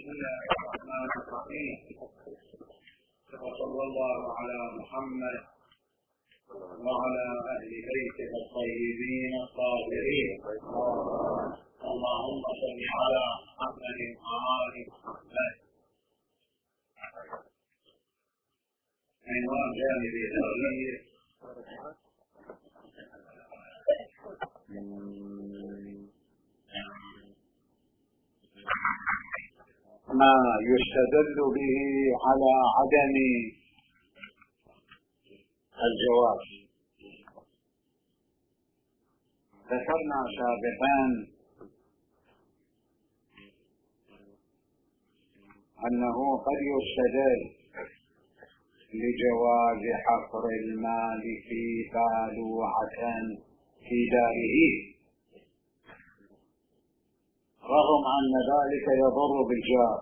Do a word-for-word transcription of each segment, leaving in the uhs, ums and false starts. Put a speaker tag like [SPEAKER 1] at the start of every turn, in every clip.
[SPEAKER 1] بسم الله الرحمن الرحيم. وصلى الله على محمد وعلى أهل بيته الطيبين الطاهرين. اللهم صل على محمد وآل محمد. عنوان جانبي الأخير ما يستدل به على عدم الجواز. ذكرنا سابقا أنه قد يستدل لجواز حفر المال في بالوعة في داره رغم أن ذلك يضر بالجار.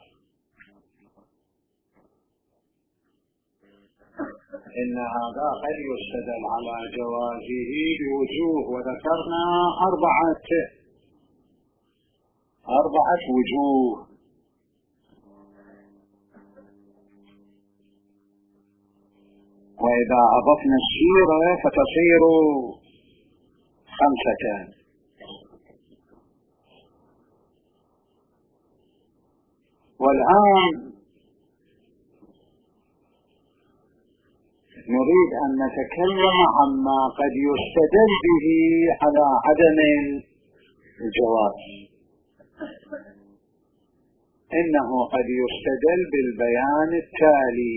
[SPEAKER 1] إن هذا قد يستدل على جوازه بوجوه، وذكرنا أربعة أربعة وجوه. وإذا أضفنا السيرة فتصير خمسة. والآن نريد أن نتكلم عما قد يستدل به على عدم الجواز. إنه قد يستدل بالبيان التالي: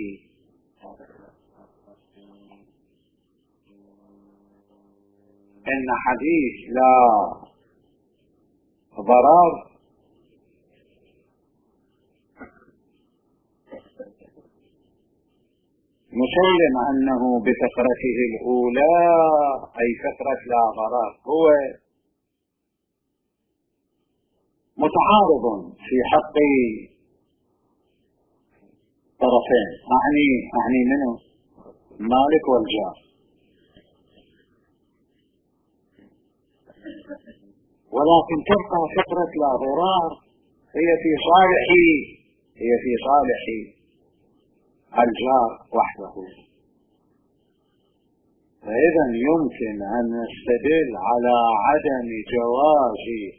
[SPEAKER 1] إن حديث لا ضرر مسلم أنه بفقرته الأولى أي فقرة لا ضرر هو متعارض في حق طرفين، أعني أعني منه مالك والجار، ولكن تبقى فقرة لا ضرر هي في صالح هي في صالح الجار وحده. فإذا يمكن أن نستدل على عدم جواز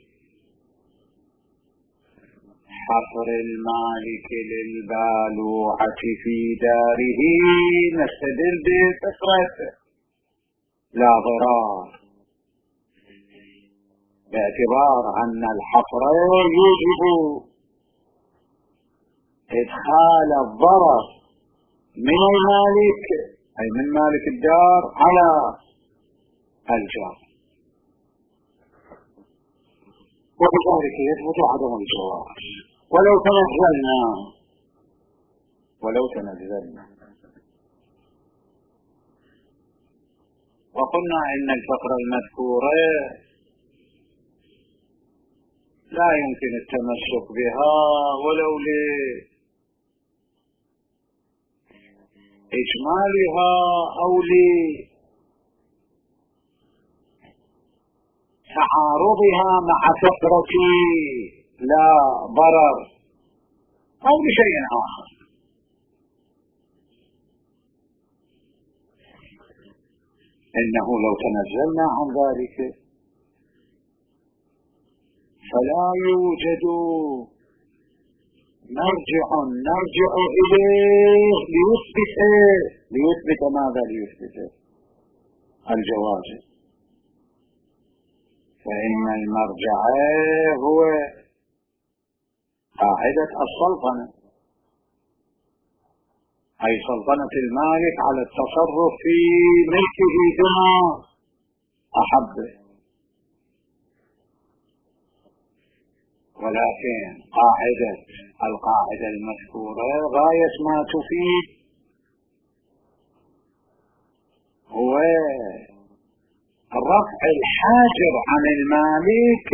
[SPEAKER 1] حفر المالك للبالوعة في داره، نستدل بفقرة لا ضرار، باعتبار أن الحفر يجب إدخال الضرر من المالك أي من مالك الدار على الجار، وبذلك يثبت عدم الجواز ولو تنزلنا ولو تنزلنا وقلنا إن الفقرة المذكورة لا يمكن التمسك بها ولو لإجمالها أو لتعارضها مع فقرة لا ضرر أو لشيء آخر. إنه لو تنزلنا عن ذلك فلا يوجد مرجع نرجع إليه ليثبت ليثبت ماذا ليثبت الجواز، فإن المرجع هو قاعدة السلطنة، أي سلطنة المالك على التصرف في ملكه بما أحبه. ولكن قاعدة القاعدة المذكورة غاية ما تفيد هو رفع الحاجر عن المالك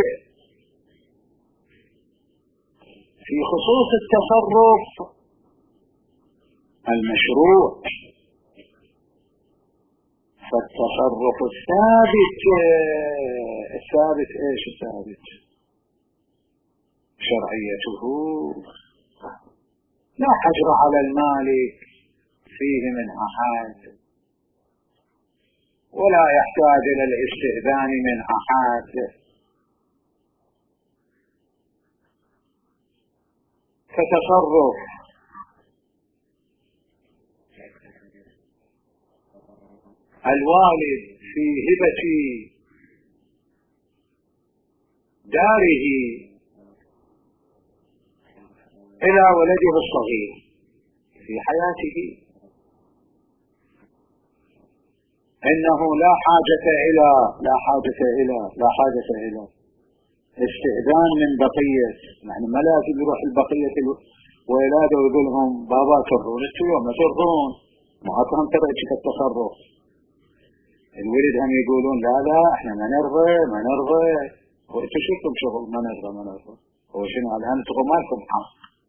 [SPEAKER 1] في خصوص التصرف المشروع. فالتصرف الثابت الثابت ايش الثابت؟ شرعيته لا حجر على المالك فيه من أحد، ولا يحتاج إلى الاستئذان من أحد. فتصرف الوالد في هبة داره إلى ولده الصغير في حياته إنه لا حاجة إلى لا حاجة إلى لا حاجة إلى استئذان من بقية، يعني ما لازم يروح البقية ولاده ويقول لهم بابا ترون انتوا يوم ما ترون معكم ترى التصرف. الولد هم يقولون لا لا احنا ما نرضى ما نرضى، وانتوا شفتم شغل ما نرضى ما نرضى، هو شنو الان انتم ما لكم حق.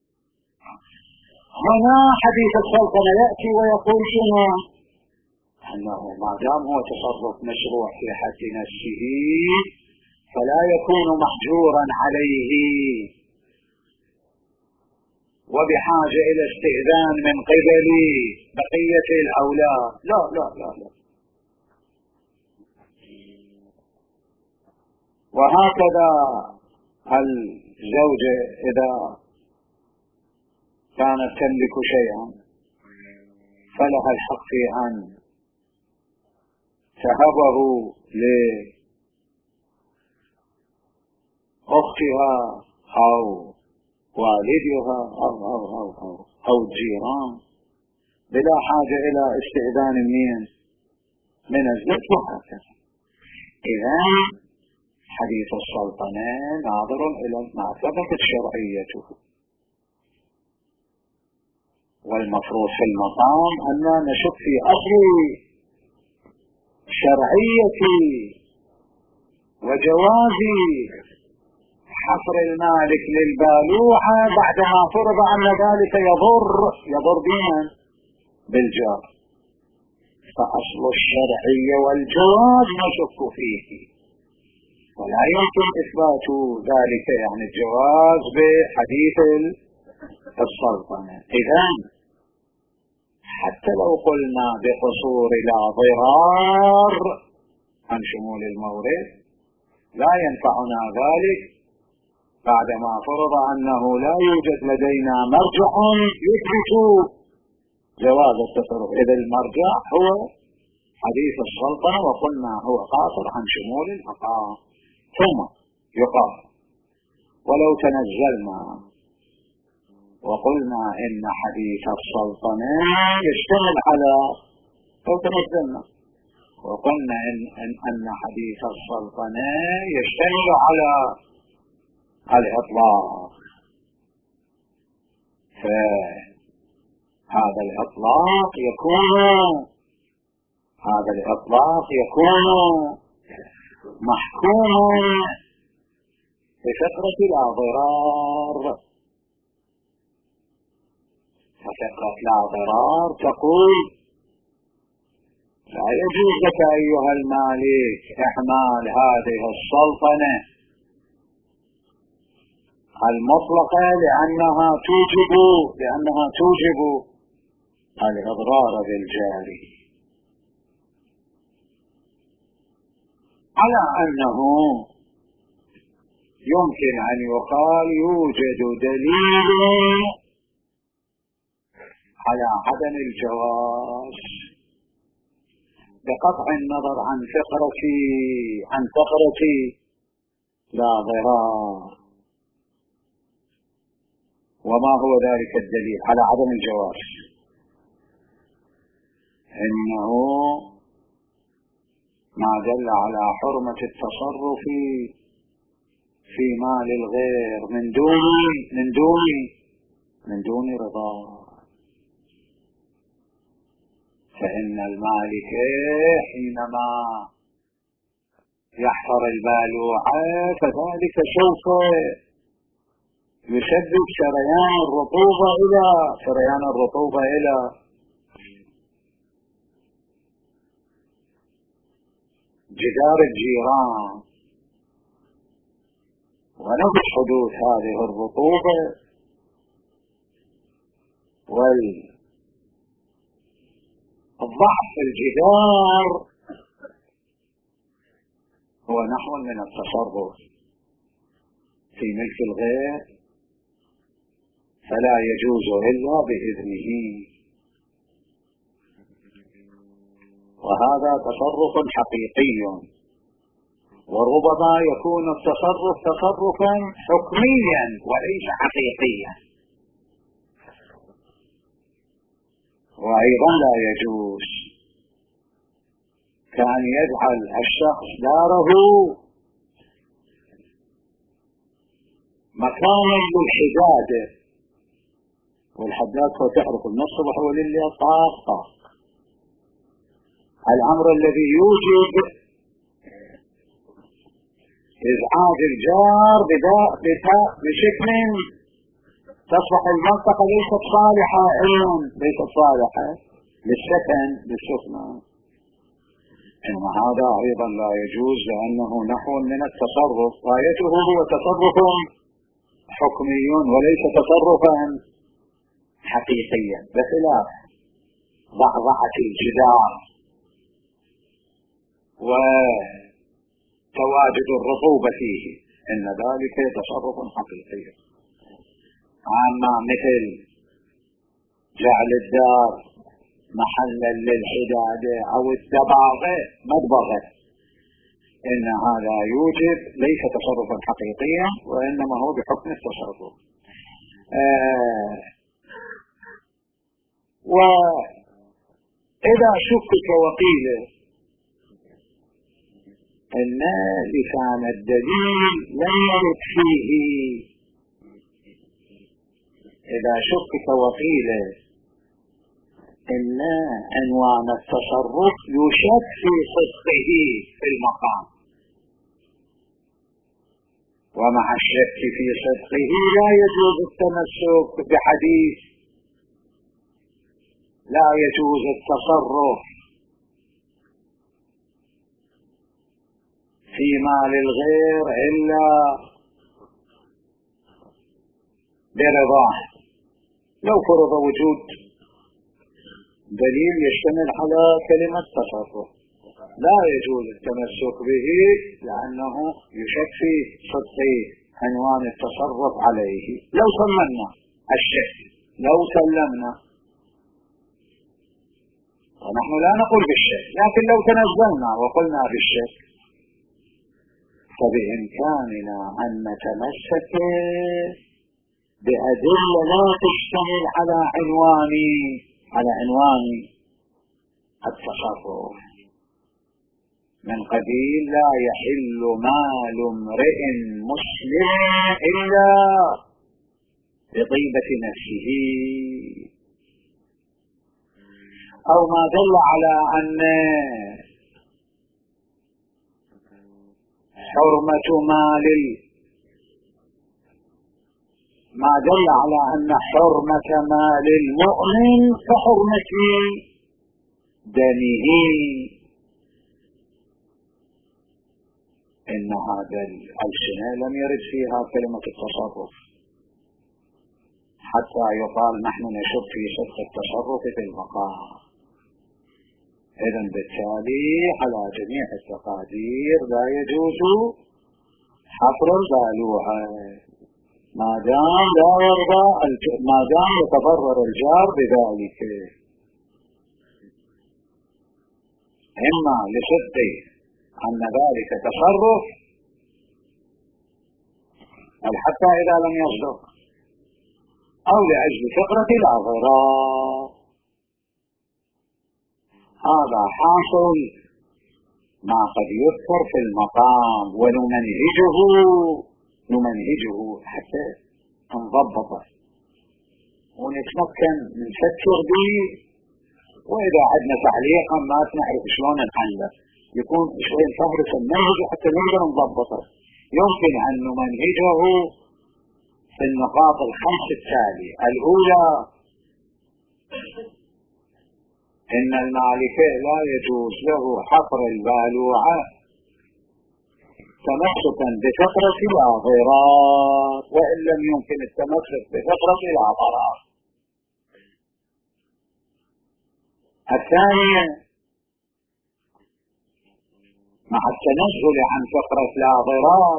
[SPEAKER 1] هنا حديث السلطنة يأتي ويقول شنو؟ أنه ما دام هو تصرف مشروع في حد نفسه فلا يكون محجورا عليه وبحاجة إلى استئذان من قبل بقية الأولاد. لا لا لا لا. وهكذا الزوجة إذا كانت تملك شيئا فلها الحق في أن تهبه لأختها أو والدها أو أو أو أو, أو الجيران بلا حاجة إلى استئذان من من الزوج. وهكذا إذا حديث السلطنة ناظر إلى ما ثبتت شرعيته، والمفروض في المقام أن نشك في أصل شرعية وجواز حصر المالك للبالوعة بعدما فرض أن ذلك يضر يضر بمن؟ بالجار. فأصل الشرعية والجواز نشك فيه، ولا يمكن إثبات ذلك يعني الجواز بحديث السلطنة. إذن حتى لو قلنا بقصور لا ضرار عن شمول المورد لا ينفعنا ذلك بعدما فرض أنه لا يوجد لدينا مرجع يثبت جواز التصرف. إذا المرجع هو حديث السلطنة، وقلنا هو قاصر عن شمول المقام. ثم يقال ولو تنزلنا وقلنا إن حديث السلطنة يشتمل على لو تنزلنا وقلنا إن, إن, أن حديث السلطنة يشتمل على الإطلاق، فهذا الإطلاق يكون هذا الإطلاق يكون محكوما بفقرة لا ضرار. ففقرة لا ضرار تقول لا يجوز لك أيها المالك إحمال هذه السلطنة المطلقة لأنها توجب لأنها توجب الإضرار بالجاري، على أنه يمكن أن يقال يوجد دليل على عدم الجواز بقطع النظر عن فقرة عن فقرة لا ضرار. وما هو ذلك الدليل على عدم الجواز؟ إنه ما دل على حرمة التصرف في مال الغير من دون من دون من دون رضا. فإن المالك حينما يحفر البالوعة فذلك سوف يسبب سريان الرطوبة إلى سريان الرطوبة إلى جدار الجيران، ونفس حدوث هذه الرطوبة والضعف في الجدار هو نحو من التصرف في ملك الغير، فلا يجوز إلا بإذنه، وهذا تصرف حقيقي. وربما يكون التصرف تصرفا حكميا وليس حقيقيا، وأيضا لا يجوز كأن يجعل الشخص داره مكانا للحدادة، والحداد هو تعرف من الصبح ولليل طاق طاق، الأمر الذي يوجب إزعاج الجار بشكل تصبح المنطقة ليست صالحة علم، ليست صالحة للسكن للسكنة. إن هذا أيضا لا يجوز لأنه نحو من التصرف، غايته هو تصرف حكمي وليس تصرفا حقيقيا، بخلاف ضعضعة الجدار وتواجد الرطوبة فيه، إن ذلك تصرف حقيقي. أما مثل جعل الدار محلا للحدادة أو الدباغة مدبغة، إن هذا يوجب ليس تصرفا حقيقيا وإنما هو بحكم التصرف. آه وإذا شكك وقيل إن لسان الدليل لم يرد فيه، إذا شكك وقيل إن عنوان التصرف يشك في صدقه في المقام، ومع الشك في صدقه لا يجوز التمسك بحديث، لا يجوز التصرف في مال الغير إلا برضاه. لو فرض وجود دليل يشتمل على كلمة تصرف لا يجوز التمسك به، لأنه يشك في صدق عنوان التصرف عليه. لو سلمنا الشك، لو سلمنا، ونحن لا نقول بالشك، لكن لو تنزلنا وقلنا بالشك فبإمكاننا أن نتمسك بأدلة لا تشتمل على عنوان على عنوان التصرف، من قبيل لا يحل مال امرئ مسلم إلا بطيبة نفسه، أو ما دل على أن حرمة مال ما دل على أن حرمة مال المؤمن كحرمة دمه، إن هذا الألسنة لم يرد فيها كلمة التصرف حتى يقال نحن نشك في صدق التصرف في المقام. إذن بالتالي على جميع التقادير لا يجوز حفر البالوعة ما دام لا يرضى ما دام يتضرر الجار بذلك، إما لصدق أن ذلك تصرف حتى إذا لم يصدق، أو لأجل فقرة الأغراض. هذا حاصل ما قد يذكر في المقام، ونمنهجه نمنهجه حتى نضبطه ونتمكن من فكر به، وإذا عندنا تعليقا ما نعرف شلون نحله يكون شوي نفهرس المنهج حتى نقدر نضبطه. يمكن أن نمنهجه في النقاط الخمس التالية. الأولى إن المالك لا يجوز له حفر البالوعة تمسكا بفقرة الأغراض، وإن لم يمكن التمسك بفقرة الأغراض. الثانية مع التنزل عن فقرة لا ضرار،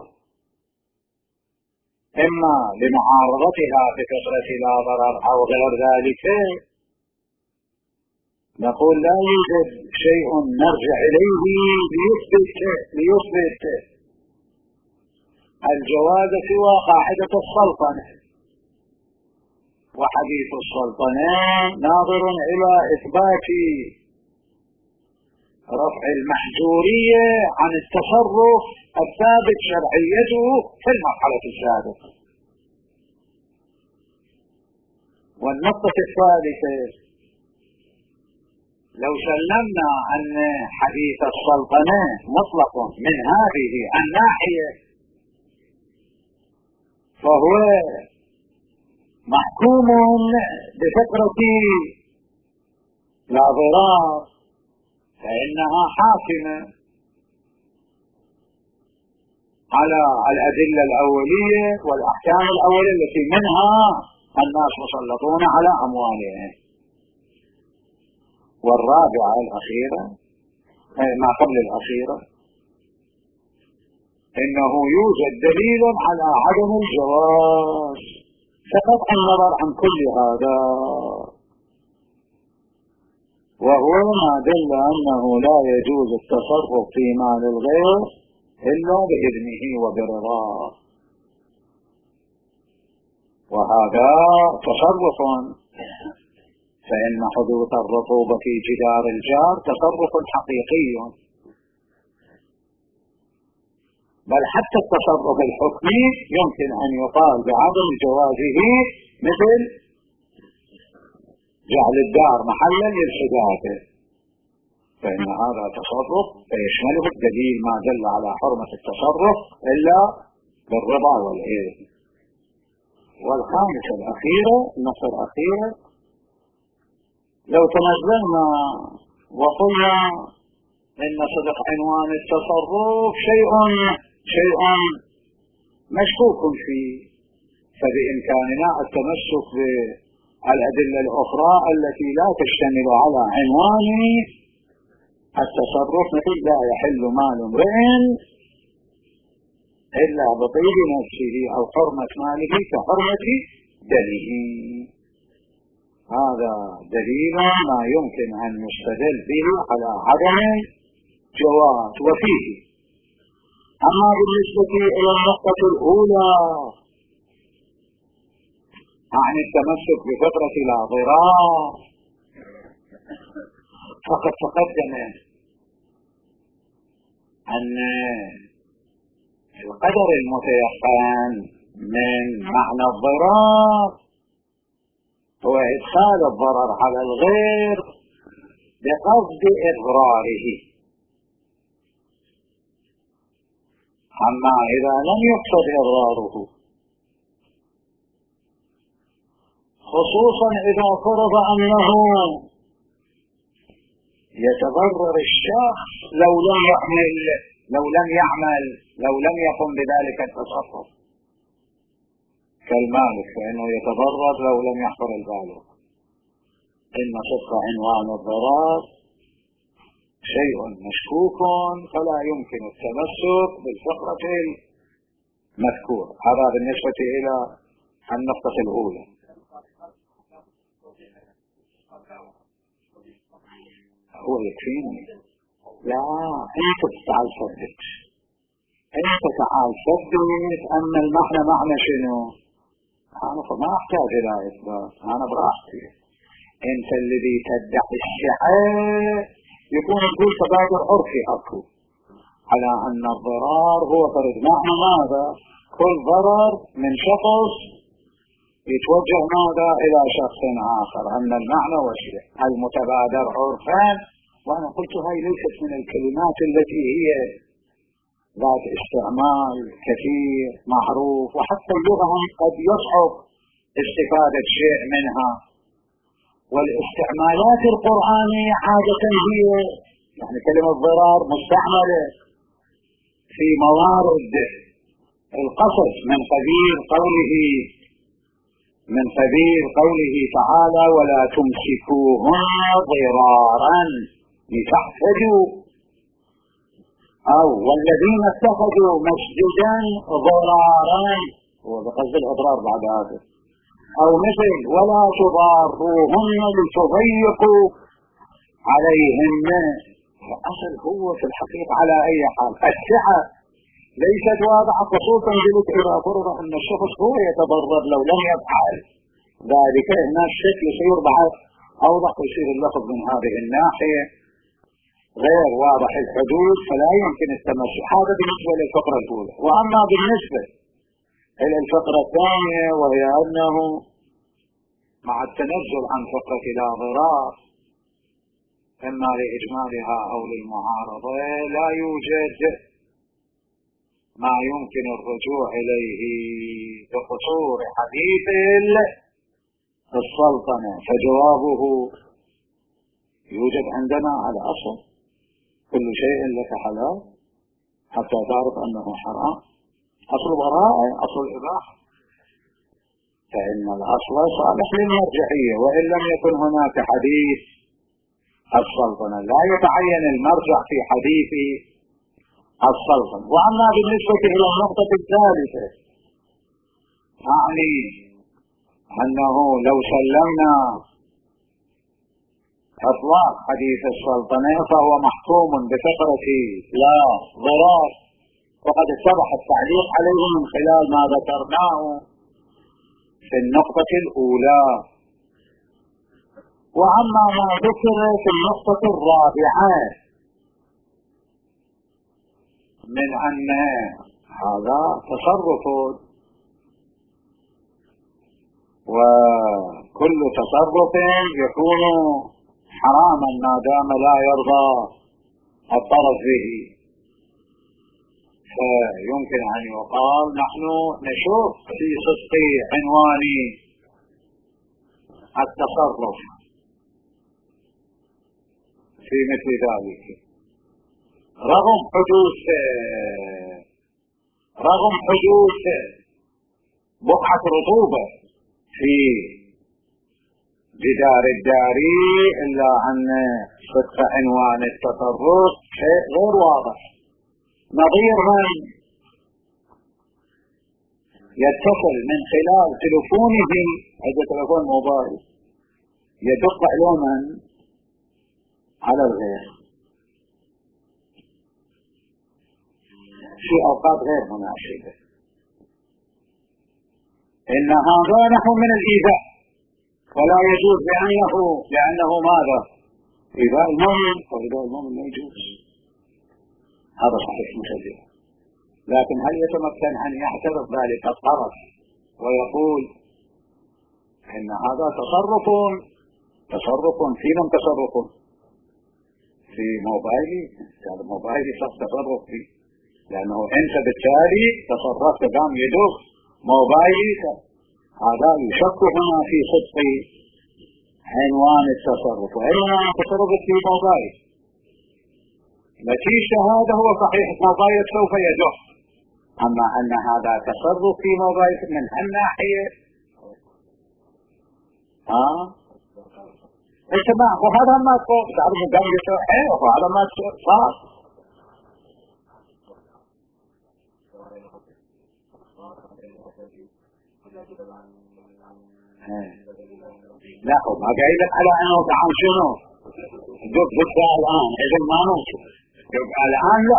[SPEAKER 1] إما لمعارضتها بفقرة لا ضرر أو غير ذلك، نقول لا يوجد شيء نرجع إليه ليثبت ليثبت الجواز سوى قاعدة السلطنة، وحديث السلطنة ناظر إلى إثبات رفع المحجورية عن التصرف الثابت شرعيته في المرحلة السابقة. والنقطة الثالثة، لو سلمنا أن حديث السلطنة مطلق من هذه الناحية فهو محكوم بفقرة لا ضرار، فإنها حاكمة على الأدلة الأولية والأحكام الأولية التي منها الناس مسلطون على أموالهم. والرابعة الأخيرة ما قبل الأخيرة، إنه يوجد دليل على عدم الجواز فقط النظر عن كل هذا، وهو ما دل أنه لا يجوز التصرف في مال الغير إلا بإذنه وبرضاه، وهذا تصرف، فإن حدوث الرطوبة في جدار الجار تصرف حقيقي، بل حتى التصرف الحكمي يمكن أن يقال بعدم جوازه، مثل جعل الدار محلا للحداثة، فإن هذا تصرف فيشمله الدليل ما دل على حرمة التصرف إلا بالرضا والإذن. والخامسة الأخيرة، النقطة الأخيرة، لو تنزلنا وقلنا إن صدق عنوان التصرف شيء شيء مشكوك فيه، فبإمكاننا التمسك بالأدلة الأخرى التي لا تشتمل على عنوان التصرف، مثل لا يحل مال امرئ إلا بطيب نفسه أو حرمة ماله كحرمة دمه. هذا دليل ما يمكن أن يستدل به على عدم جواز. وفيه أما بالنسبة إلى النقطة الأولى عن التمسك بفقرة لا ضرار، فقد تقدم أن القدر المتيقن من معنى الضرار هو إدخال الضرر على الغير بقصد إضراره. أما إذا لم يقصد إضراره، خصوصا إذا فرض أنه يتضرر الشخص لو لم يعمل لو لم يعمل لو لم يقم بذلك التصرف، كالمالك فإنه يتضرر لو لم يحضر البالغ. إن صدق عنوان الضرر شيء مشكوك فلا يمكن التمسك بالفقرة المذكورة. هذا بالنسبة إلى النقطة الأولى. هو يكفيني؟ لا، أنت تعال صدق، أنت تعال صدق أن المعنى معنى شنو؟ أنا ما أحتاج إلى إثبات، أنا براحتي. أنت الذي تدعي الشيعة يكون يقول تبادل عرفي أكو على أن الضرار هو فرد معنى ماذا؟ كل ضرر من شخص يتوجه ماذا إلى شخص آخر، أن المعنى وشيء المتبادر عرفا. وأنا قلت هاي ليست من الكلمات التي هي ذات استعمال كثير معروف، وحتى اللغة قد يصعب استفادة شيء منها. والاستعمالات القرآنية عادة هي يعني كلمة ضرار مستعملة في موارد القصص من قبيل قوله من قبيل قوله تعالى ولا تمسكوهن ضرارا لتعتدوا، أو والذين اتخذوا مسجدا ضرارا، وبقصد الأضرار بعد هذا، أو مثل ولا تضاروهن لتضيقوا عليهن. فأصل هو في الحقيقة على أي حال السعة ليست واضحة، خصوصا إذا فرض أن الشخص هو يتضرر لو لم يفعل ذلك، هنا الشك يصير بعد أوضح، يصير اللفظ من هذه الناحية غير واضح الحدود، فلا يمكن التمسك. هذا بالنسبة للفقرة الأولى. وأما بالنسبة إلى الفقرة الثانية، وهي أنه مع التنزل عن فقرة لا ضرار إما لإجمالها أو للمعارضة لا يوجد ما يمكن الرجوع إليه بقصور حديث السلطنة، فجوابه يوجد عندنا على أصل كل شيء لك حلال حتى تعرف أنه حرام، أصل براءة، أصل إباحة، فإن الأصل صالح للمرجعية، وإن لم يكن هناك حديث السلطنة لا يتعين المرجع في حديث السلطنة. وأما بالنسبة إلى النقطة الثالثة، أعني أنه لو سلمنا إطلاق حديث السلطنة فهو محكوم بفقرة لا ضرار، وقد اتضح التعليق عليه من خلال ما ذكرناه في النقطة الأولى. وأما ما ذكر في النقطة الرابعة من أن هذا تصرف، وكل تصرف يكون حراما ما دام لا يرضى الطرف به، فيمكن أن يقال نحن نشوف في صدق عنوان التصرف في مثل ذلك رغم حدوث رغم حدوث بقعة رطوبة في جدار الدار، إلا أن صدق عنوان التصرف شيء غير واضح. نظير من يتصل من خلال تلفونه، هذا تلفون موبايل، يدق علوما على الغير في أوقات غير مناسبة، إن هذا نحو من الإيذاء، ولا يجوز لأنه لأنه ماذا؟ إيذاء المؤمن، وإيذاء المؤمن لا يجوز، هذا صحيح مسجل. لكن هل يتمكن أن يعترف ذلك الطرف ويقول إن هذا تصرف تصرف في من تصرف في موبايلي، هذا موبايلي صار تصرف فيه، لأنه أنت بالتالي تصرفت قام يدوخ موبايلي، هذا يشك هنا في صدق عنوان التصرف، وإنما تصرف في موبايل نتيجة هذا هو صحيح موبايل سوف يدوخ، أما أن هذا تصرف في موبايل من هالناحية ها اسمع، وهذا ما تقول تعرف قام يسوي حيوه، وهذا ما صار. لا هو ما قايل لك على انه تعال شنو دوك بكره الان، اذا ما نوصل يبقى الان لا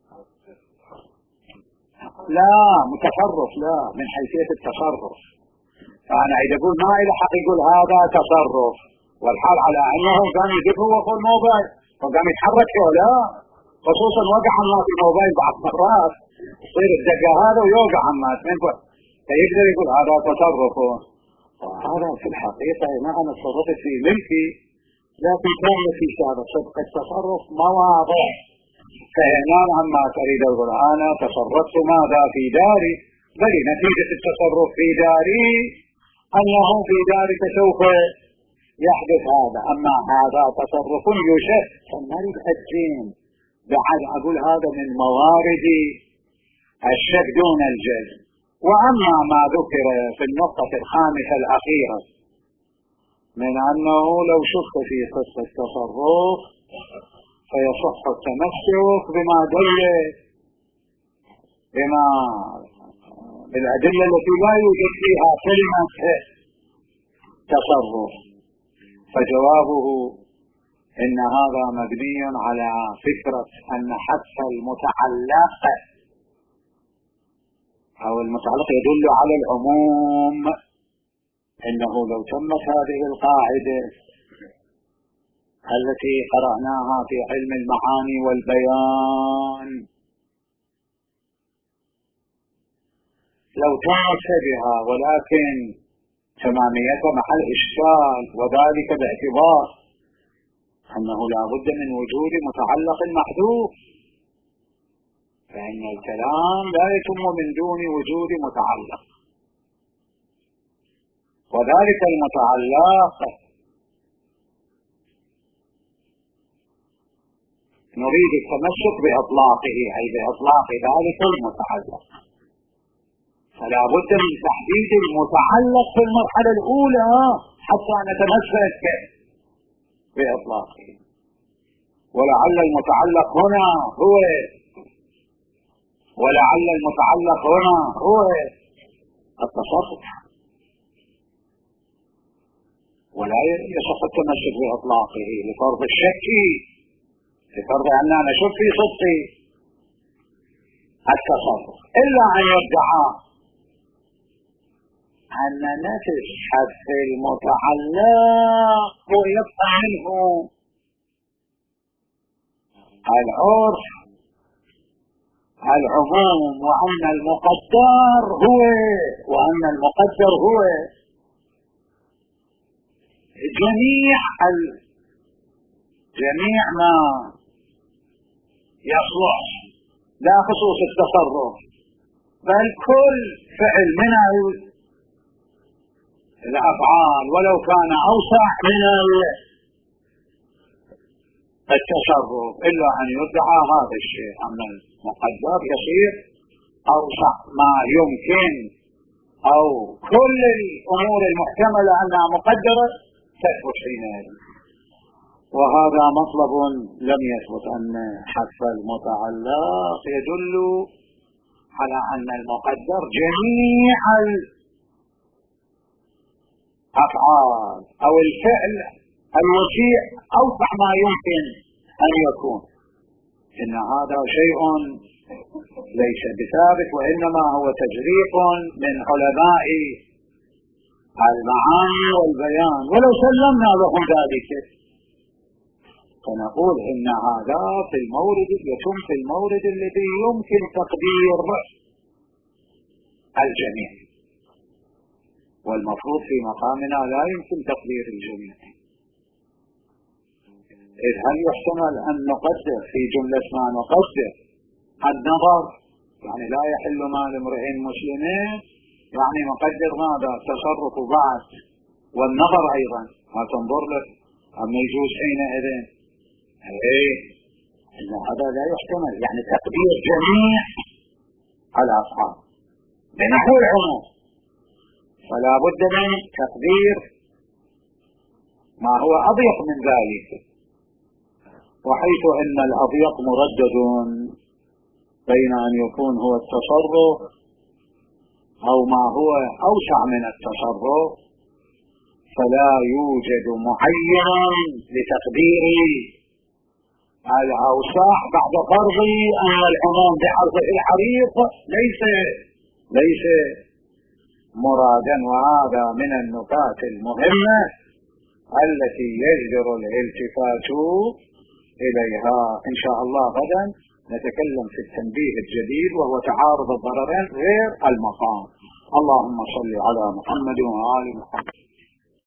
[SPEAKER 1] لا متصرف، لا من حيثية التصرف. فأنا إذا أقول ما إلى حق يقول هذا تصرف، والحال على أنه كان يجيب هو في الموبايل وقام يتحرك ولا، خصوصا وقع الناس في الموبايل بعض مرات يصير الدقة هذا ويوقع الناس من فوق، فيقدر يقول هذا تصرف. هذا في الحقيقة ما أنا تصرفت في ملكي، لكن كان في هذا صدق التصرف مواضع، فهنا عما تريد أقول أنا تصرفت ماذا في داري، بل نتيجة التصرف في داري أنه في دارك سوف يحدث هذا. أما هذا تصرف يشك، فنريد الجين بعد أقول هذا من موارد الشك دون الجزم، وأما ما ذكر في النقطة الخامسة الأخيرة من أنه لو شك في صدق التصرف فيصح التمسك بما دل بما بالأدلة التي لا يوجد فيها كلمة تصرف، فجوابه إن هذا مبني على فكرة أن حذف المتعلق أو المتعلق يدل على العموم، إنه لو تمت هذه القاعدة التي قرأناها في علم المعاني والبيان، لو تمت بها، ولكن تماميتها محل إشكال، وذلك باعتبار أنه لا بد من وجود متعلق محذوف، فإن الكلام لا يتم من دون وجود متعلق، وذلك المتعلق نريد التمسك بإطلاقه، أي بإطلاق ذلك المتعلق، فلا بد من تحديد المتعلق في المرحلة الأولى حتى نتمسك بإطلاقه. ولعل المتعلق هنا هو ولعل المتعلق هنا هو التصرف، ولا يصح التمسك بإطلاقه لفرض الشك، لفرض أننا نشك في صدق التصرف، إلا أن يدعى أن نفس حذف المتعلق ويبقى منه العرف العموم، وأن المقدر هو وأن المقدر هو جميع ال... جميع ما يصلح لا خصوص التصرف، بل كل فعل من الأفعال ولو كان أوسع من التصرف، إلا أن يدعى هذا الشيء أن المقدر يصير أوسع ما يمكن، أو كل الأمور المحتملة أنها مقدرة تثبت حينئذ. وهذا مطلب لم يثبت، أن حذف المتعلق يدل على أن المقدر جميع الأفعال أو الفعل الوسيع أوسع ما يمكن أن يكون. إن هذا شيء ليس بثابت، وإنما هو تجريح من علماء المعاني والبيان، ولو سلمنا لهم ذلك فنقول إن هذا في المورد يتم في المورد الذي يمكن تقدير الجميع، والمفروض في مقامنا لا يمكن تقدير الجميع. إذ هل يحتمل أن نقدر في جملة ما نقدر النظر، يعني لا يحل مال امرئ مسلمين، يعني نقدر ماذا؟ تصرف بعد، والنظر أيضا ما تنظر له أما يجوز حينئذ، ايه إن هذا لا يحتمل، يعني تقدير جميع الأفعال بنحو العموم، فلا بد من تقدير ما هو أضيق من ذلك، وحيث أن الأضيق مردد بين أن يكون هو التصرف أو ما هو أوسع من التصرف، فلا يوجد معين لتقدير الأوسع بعد فرض أن العموم بحرفه الحريق ليس ليس مرادا. وهذا من النقاط المهمة التي يجدر الالتفات إليها. إن شاء الله غدا نتكلم في التنبيه الجديد وهو تعارض الضررين غير المقام. اللهم صل على محمد وآل محمد.